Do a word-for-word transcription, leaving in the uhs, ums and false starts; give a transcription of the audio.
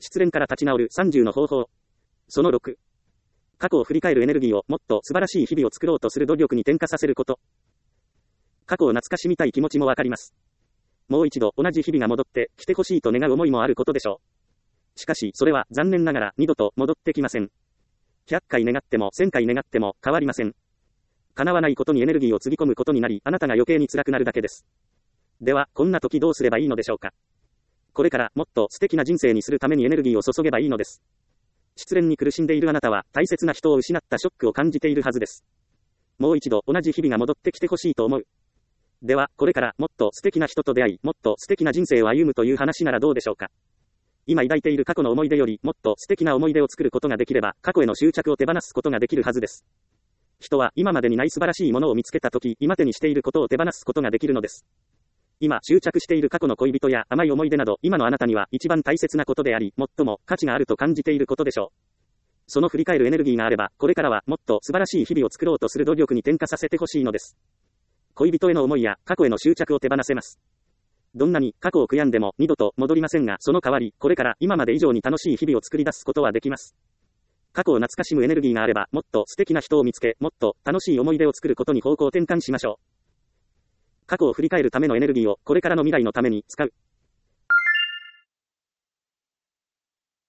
失恋から立ち直るさんじゅうの方法。そのろく。過去を振り返るエネルギーをもっと素晴らしい日々を作ろうとする努力に転化させること。過去を懐かしみたい気持ちもわかります。もう一度同じ日々が戻ってきてほしいと願う思いもあることでしょう。しかしそれは残念ながら二度と戻ってきません。ひゃっかい願ってもせんかい願っても変わりません。叶わないことにエネルギーをつぎ込むことになり、あなたが余計に辛くなるだけです。では、こんな時どうすればいいのでしょうか。これからもっと素敵な人生にするためにエネルギーを注げばいいのです。失恋に苦しんでいるあなたは大切な人を失ったショックを感じているはずです。もう一度同じ日々が戻ってきてほしいと思う。では、これからもっと素敵な人と出会い、もっと素敵な人生を歩むという話ならどうでしょうか。今抱いている過去の思い出よりもっと素敵な思い出を作ることができれば、過去への執着を手放すことができるはずです。人は今までにない素晴らしいものを見つけたとき、今手にしていることを手放すことができるのです。今執着している過去の恋人や甘い思い出など、今のあなたには一番大切なことであり、最も価値があると感じていることでしょう。その振り返るエネルギーがあれば、これからはもっと素晴らしい日々を作ろうとする努力に転化させてほしいのです。恋人への思いや過去への執着を手放せます。どんなに過去を悔やんでも二度と戻りませんが、その代わり、これから今まで以上に楽しい日々を作り出すことはできます。過去を懐かしむエネルギーがあれば、もっと素敵な人を見つけ、もっと楽しい思い出を作ることに方向転換しましょう。過去を振り返るためのエネルギーをこれからの未来のために使う。